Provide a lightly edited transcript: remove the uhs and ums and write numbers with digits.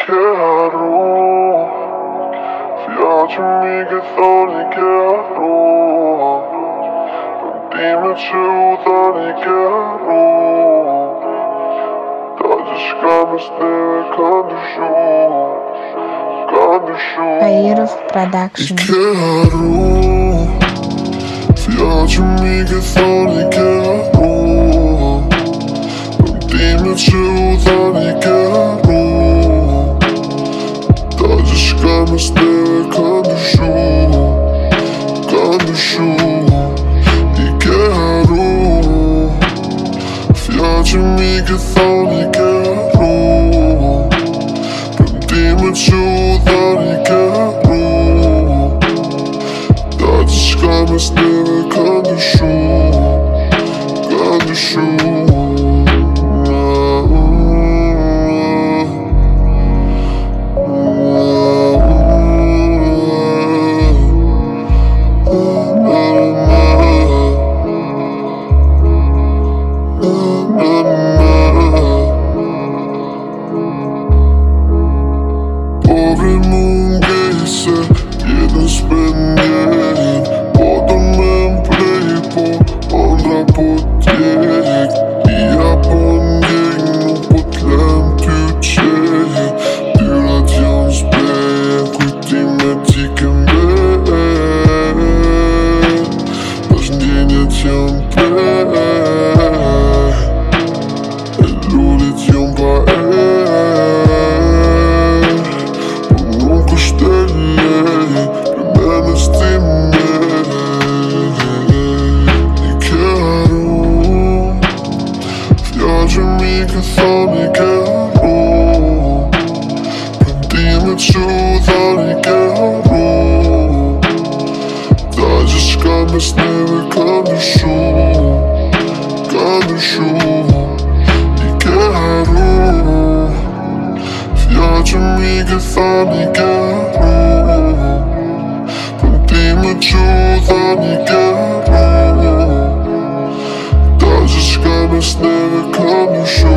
quero. Viagem que thoni quero. Dime çudani quero. Tađeškames neve kandishu. Pairov Production. Quero. Viagem que thoni quero. Dime çudani quero. Tađeškames neve kandishu. Viagem que thoni quero. Dime çudani quero. Tađeškames neve kandishu. Povrimungese, jeden spendjen. Potom en play på andra podjekt. Ja på en gäng och på klämt ut tjej. Dyrat Jans ben, skjut i med tiken ben. Важнение темпе. Lulit Jon que thoni quero. Dime çudani quero. Tađeškames neve kandishu. Quero. Viagem que thoni quero. Dime çudani quero. Tađeškames neve kandishu.